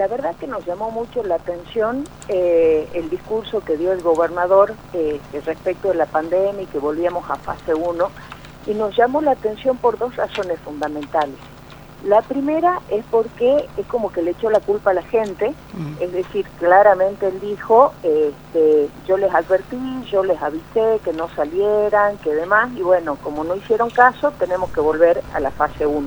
la verdad que nos llamó mucho la atención el discurso que dio el gobernador respecto de la pandemia y que volvíamos a fase 1, y nos llamó la atención por dos razones fundamentales. La primera es porque es como que le echó la culpa a la gente, es decir, claramente él dijo, yo les advertí, yo les avisé que no salieran, que demás, y bueno, como no hicieron caso, tenemos que volver a la fase 1.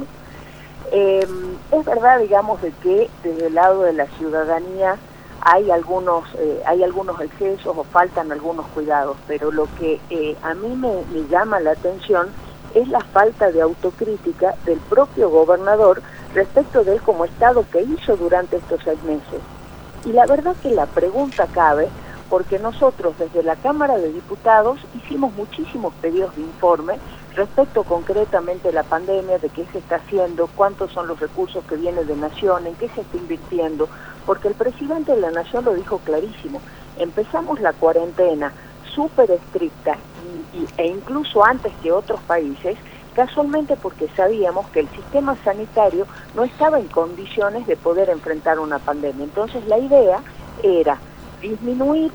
Es verdad, digamos, de que desde el lado de la ciudadanía hay algunos excesos o faltan algunos cuidados, pero lo que a mí me llama la atención es la falta de autocrítica del propio gobernador respecto de él como Estado que hizo durante estos 6 meses. Y la verdad que la pregunta cabe porque nosotros desde la Cámara de Diputados hicimos muchísimos pedidos de informe respecto concretamente de la pandemia, de qué se está haciendo, cuántos son los recursos que vienen de Nación, en qué se está invirtiendo, porque el presidente de la Nación lo dijo clarísimo, empezamos la cuarentena súper estricta e incluso antes que otros países, casualmente porque sabíamos que el sistema sanitario no estaba en condiciones de poder enfrentar una pandemia. Entonces la idea era disminuir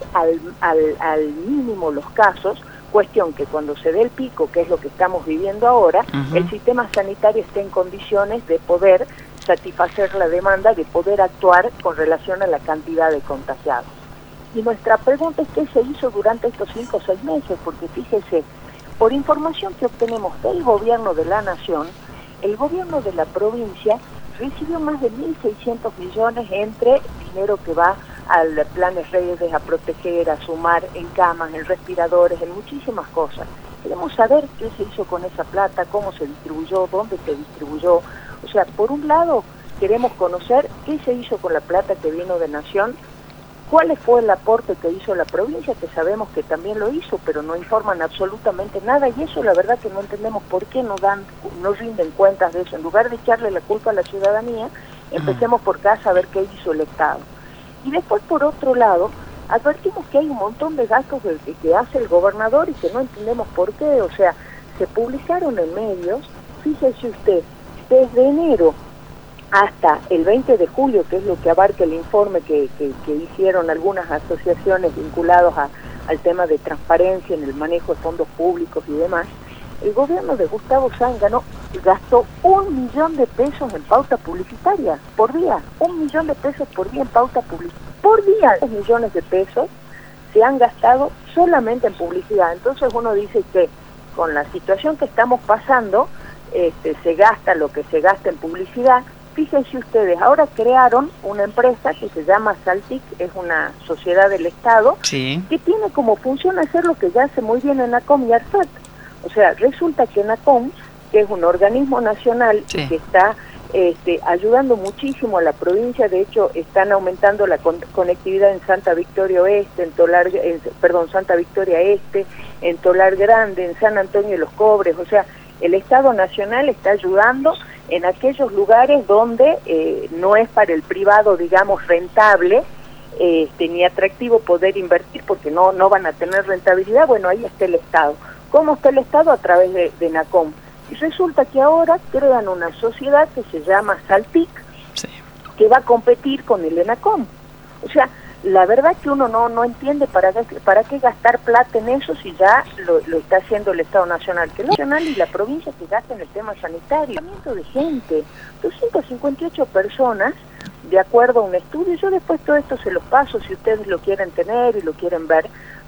al mínimo los casos, cuestión que cuando se dé el pico, que es lo que estamos viviendo ahora, el sistema sanitario esté en condiciones de poder satisfacer la demanda, de poder actuar con relación a la cantidad de contagiados. Y nuestra pregunta es qué se hizo durante estos 5 o 6 meses, porque fíjese, por información que obtenemos del gobierno de la Nación, el gobierno de la provincia recibió más de 1.600 millones entre dinero que va al planes redes, a proteger, a sumar en camas, en respiradores, en muchísimas cosas. Queremos saber qué se hizo con esa plata, cómo se distribuyó, dónde se distribuyó. O sea, por un lado, queremos conocer qué se hizo con la plata que vino de Nación, cuál fue el aporte que hizo la provincia, que sabemos que también lo hizo, pero no informan absolutamente nada, y eso la verdad que no entendemos por qué no rinden cuentas de eso. En lugar de echarle la culpa a la ciudadanía, empecemos por casa a ver qué hizo el Estado. Y después, por otro lado, advertimos que hay un montón de gastos que hace el gobernador y que no entendemos por qué. O sea, se publicaron en medios, fíjese usted, desde enero hasta el 20 de julio, que es lo que abarca el informe que hicieron algunas asociaciones vinculadas al tema de transparencia en el manejo de fondos públicos y demás, el gobierno de Gustavo Zángano gastó 1 millón de pesos en pauta publicitaria por día, 1 millón de pesos por día en pauta publicitaria, por día. 2 millones de pesos se han gastado solamente en publicidad. Entonces uno dice que con la situación que estamos pasando, se gasta lo que se gasta en publicidad. Fíjense ustedes, ahora crearon una empresa que se llama Saltic, es una sociedad del Estado, que tiene como función hacer lo que ya hace muy bien ENACOM y ARSAT. O sea, resulta que ENACOM, que es un organismo nacional que está ayudando muchísimo a la provincia, de hecho están aumentando la conectividad en Santa Victoria Oeste, Santa Victoria Este, en Tolar Grande, en San Antonio de los Cobres. O sea, el Estado Nacional está ayudando en aquellos lugares donde no es para el privado, digamos, rentable, ni atractivo poder invertir porque no van a tener rentabilidad. Bueno, ahí está el Estado. ¿Cómo está el Estado? A través de ENACOM. Y resulta que ahora crean una sociedad que se llama Saltic, que va a competir con el ENACOM. O sea, la verdad que uno no entiende para qué gastar plata en eso si ya lo está haciendo el Estado Nacional. Que el Nacional y la provincia que gastan en el tema sanitario. De gente, 258 personas, de acuerdo a un estudio, yo después todo esto se los paso si ustedes lo quieren tener y lo quieren ver,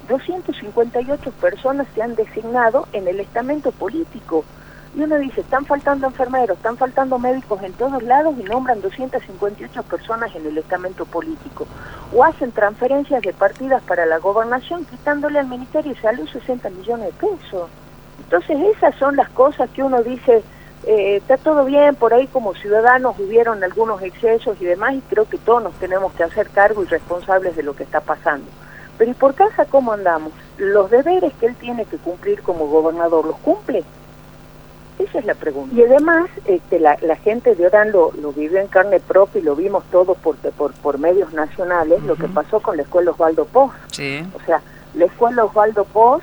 258 personas se han designado en el estamento político. Y uno dice, están faltando enfermeros, están faltando médicos en todos lados y nombran 258 personas en el estamento político. O hacen transferencias de partidas para la gobernación quitándole al Ministerio de Salud 60 millones de pesos. Entonces esas son las cosas que uno dice, está todo bien, por ahí como ciudadanos hubieron algunos excesos y demás, y creo que todos nos tenemos que hacer cargo y responsables de lo que está pasando. Pero ¿y por casa cómo andamos? ¿Los deberes que él tiene que cumplir como gobernador los cumple? Esa es la pregunta. Y además, la gente de Orán lo vivió en carne propia y lo vimos todo por medios nacionales, lo que pasó con la Escuela Osvaldo Poz. O sea, la Escuela Osvaldo Poz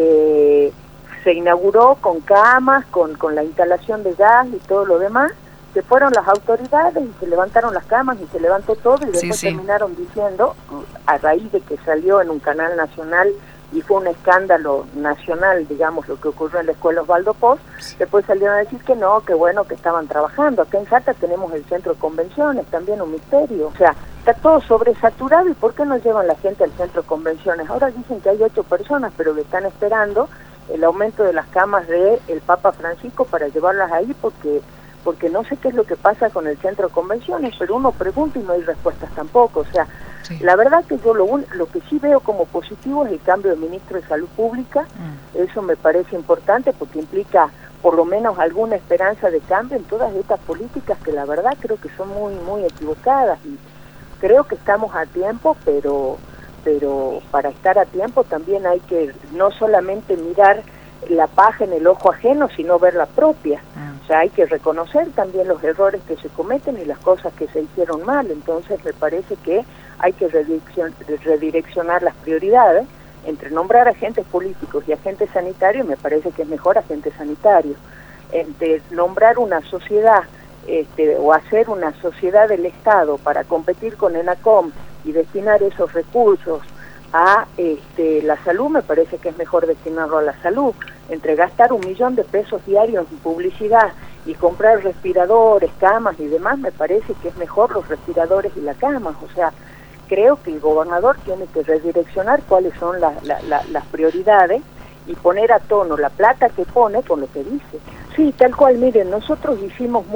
se inauguró con camas, con la instalación de gas y todo lo demás, que fueron las autoridades y se levantaron las camas y se levantó todo y después terminaron diciendo, a raíz de que salió en un canal nacional y fue un escándalo nacional, digamos, lo que ocurrió en la escuela Osvaldo Poz, después salieron a decir que no, que bueno, que estaban trabajando. Acá en Salta tenemos el centro de convenciones, también un misterio. O sea, está todo sobresaturado, ¿y por qué no llevan la gente al centro de convenciones? Ahora dicen que hay 8 personas, pero que están esperando el aumento de las camas del Papa Francisco para llevarlas ahí, porque no sé qué es lo que pasa con el centro de convenciones, pero uno pregunta y no hay respuestas tampoco. O sea, la verdad que yo lo que sí veo como positivo es el cambio de ministro de Salud Pública. Eso me parece importante porque implica por lo menos alguna esperanza de cambio en todas estas políticas que la verdad creo que son muy equivocadas, y creo que estamos a tiempo, pero para estar a tiempo también hay que no solamente mirar la paja en el ojo ajeno, sino ver la propia. O sea, hay que reconocer también los errores que se cometen y las cosas que se hicieron mal. Entonces me parece que hay que redireccionar las prioridades entre nombrar agentes políticos y agentes sanitarios. Me parece que es mejor agentes sanitarios. Entre nombrar una sociedad o hacer una sociedad del Estado para competir con ENACOM y destinar esos recursos a la salud, me parece que es mejor destinarlo a la salud. Entre gastar 1 millón de pesos diarios en publicidad y comprar respiradores, camas y demás, me parece que es mejor los respiradores y las camas. O sea, creo que el gobernador tiene que redireccionar cuáles son las prioridades y poner a tono la plata que pone con lo que dice. Sí, tal cual. Miren, nosotros hicimos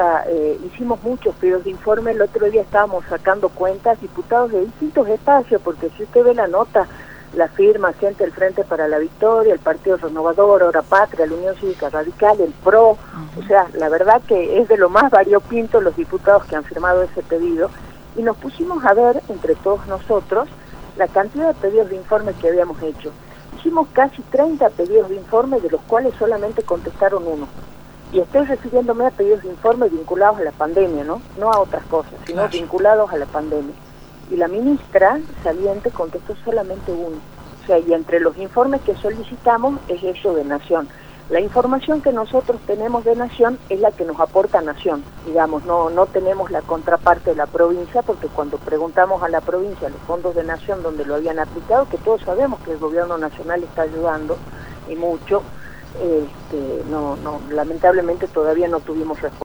muchos pedidos de informe. El otro día estábamos sacando cuentas, diputados de distintos espacios, porque si usted ve la nota, la firma gente del Frente para la Victoria, el Partido Renovador, Ahora Patria, la Unión Cívica Radical, el PRO. O sea, la verdad que es de lo más variopinto los diputados que han firmado ese pedido, y nos pusimos a ver entre todos nosotros la cantidad de pedidos de informe que habíamos hecho. Hicimos casi 30 pedidos de informe, de los cuales solamente contestaron 1. Y estoy refiriéndome a pedidos de informe vinculados a la pandemia, no a otras cosas, sino vinculados a la pandemia. Y la ministra saliente contestó solamente 1. O sea, y entre los informes que solicitamos es eso de Nación. La información que nosotros tenemos de Nación es la que nos aporta Nación, digamos, no tenemos la contraparte de la provincia, porque cuando preguntamos a la provincia los fondos de Nación donde lo habían aplicado, que todos sabemos que el gobierno nacional está ayudando y mucho, lamentablemente todavía no tuvimos respuesta.